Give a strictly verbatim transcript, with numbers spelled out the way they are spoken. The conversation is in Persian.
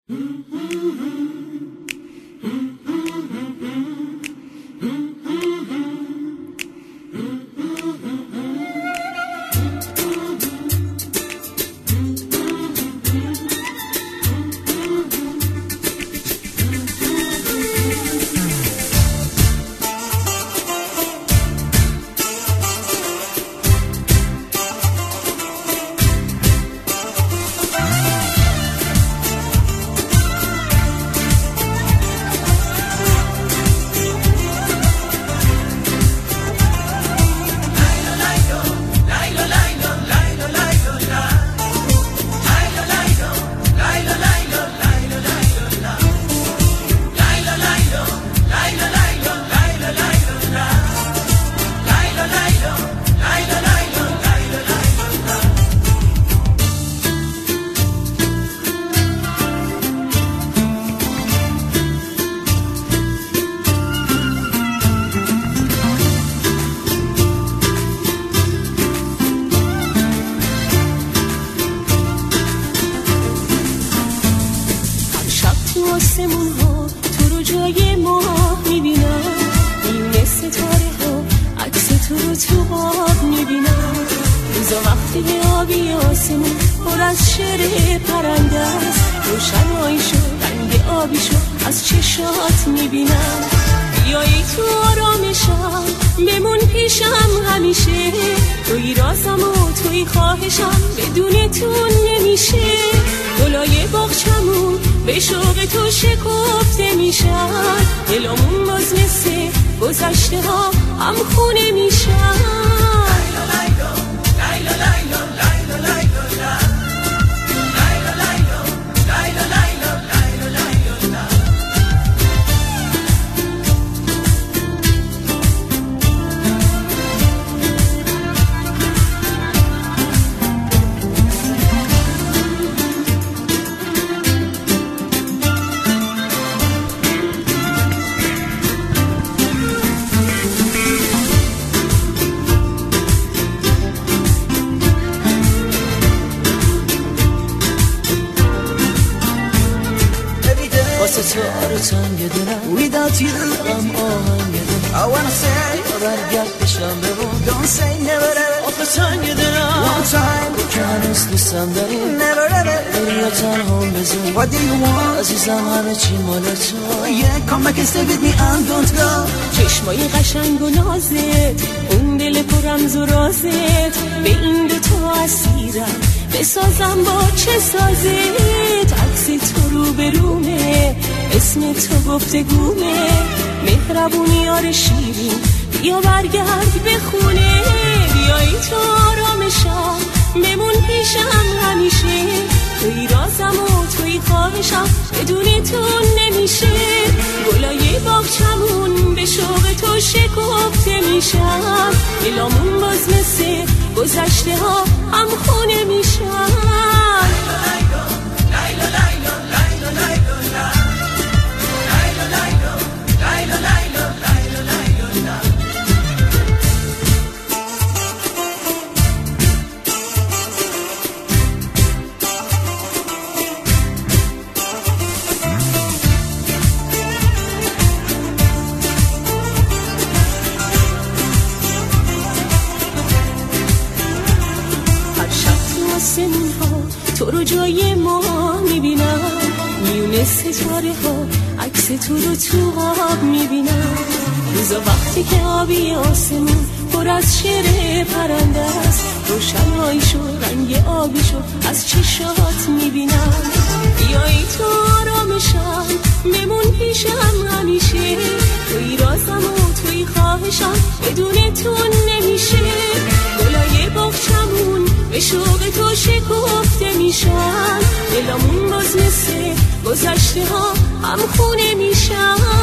چشمای قشنگ و نازت، اون دل پررمز و رازت، به این دوتا اسیرم بسازم با چه سازت. عکس تو رو به رومه، اسم تو گفتگومه، مهربونی یار شیرین بیا برگرد به خونه. بیایی تو آرامشم بمون پیشم همیشه، توی رازم و توی خواهشم بدون تو نمیشه. گلای باغچمون به شوق تو شکفته میشم، دلامون باز مثل گذشته ها هم خونه میشم. تو رو جای ما میبینم، میونه ستاره ها عکس تو رو تو آب میبینم. روزا وقتی که آبی آسمون پر از شعر پرنده است، روشناییشو رنگ آبیشو از چشات میبینم. بیایی تو آرامشم بمون پیشم همیشه، توی رازم و توی خواهشم بدون تو نمیشه. گلای باغچمون به شوق تو شکفته میشن، دلامون باز مثل گذشته ها هم خونه میشن.